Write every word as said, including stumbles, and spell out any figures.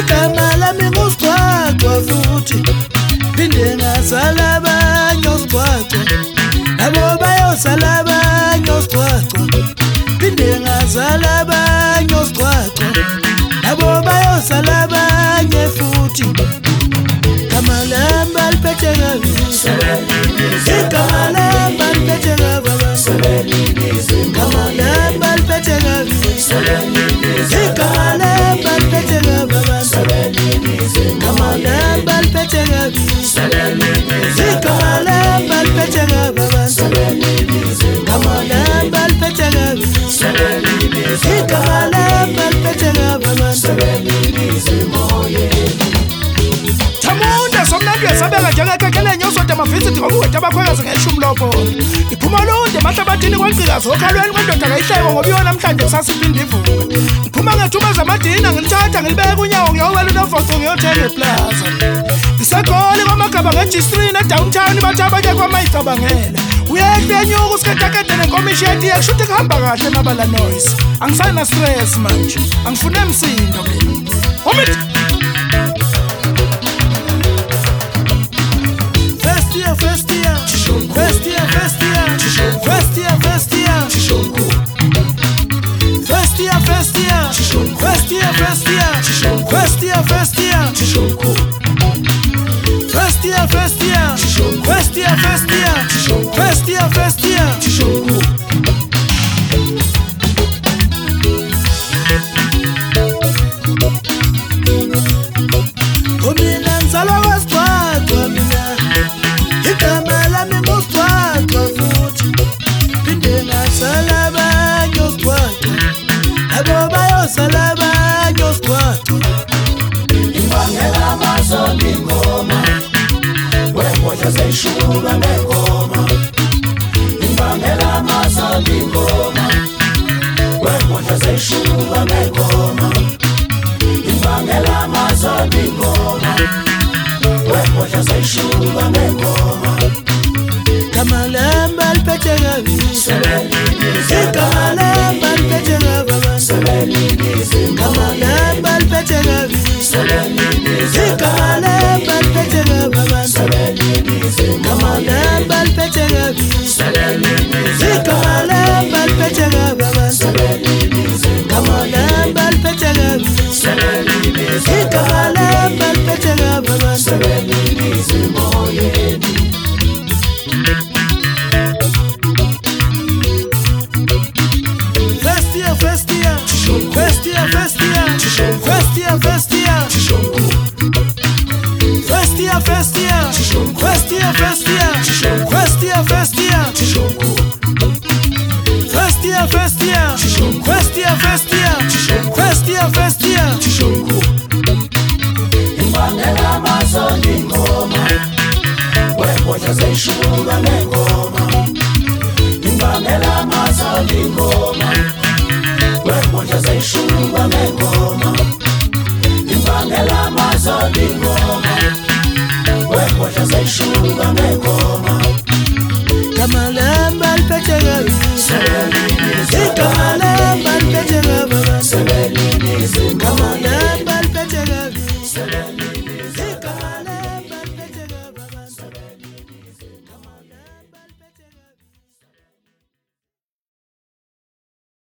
igama lami nguSigcwagcwa futhi phinde ngazala abanye oSigcwagcwa nabo bayosala abanye oSigcwagcwa phinde ngazala abanye oSigcwagcwa nabo bayosala abanye futhi igama lami aliphethe kabi igama lami aliphethe kabi igama lami aliphethe kabi igama lami aliphethe kabi igama lami aliphethe kabi igama lami aliphethe kabi igama lami aliphethe kabi igama lami aliphethe kabi Thamunda somnandi yesabeka njengekekele nyosote amavisithi ngokuwethu abakhwekazi ngeshumi lokho iphuma londe mahlabathini kwancikazi okhalweni kwendoda kayihleko ngoba iyo namhlanje kusasiphinde ivuka iphuma ngethuba zamadina ngilithatha ngilibeka unyawo ngiyowela unovoco ngiyothenga eplaza ngisegoli kwamagaba ngejistrine edowntown bathi abanye kwamayicabangela uyehle enyuka usiketakede nenkomisheti yekushuthi kuhamba kahle mabala noise angisana stress manje angifune msindo mina umithi First year, first year, first year, first year, first year, first year, first year, first year, first year, first year, first year, first year, first year, first year, first year, first year, first year. Omina nzala waSigcwagcwa mina igama lami nguSigcwagcwa futhi phinde ngazala abanye oSigcwagcwa nabo bayosala abanye oSigcwagcwa imbangela amazombi ingoma wembodla zayishuka ngengoma imbangela amazombi ingoma wembodla zayishuka ngengoma imbangela amazombi ingoma wembodla zayishuka ngengoma igama lami aliphethe kabi igama lami aliphethe kabi igama lami aliphethe kabi igama lami aliphethe kabi igama lami aliphethe kabi igama lami aliphethe kabi igama lami aliphethe kabi igama lami aliphethe kabi First year, first year, first year, first year, first year, first year, first year, first year, first year, first year, first year, first year, first year, first year, first year, first year, first year, first year. imbangela amazombi ingoma wembodla zayishuka ngengoma imbangela amazombi ingoma wembodla zayishuka ngengoma imbangela amazombi ingoma wembodla zayishuka ngengoma igama lami aliphethe kabi igama lami aliphethe kabi igama lami aliphethe kabi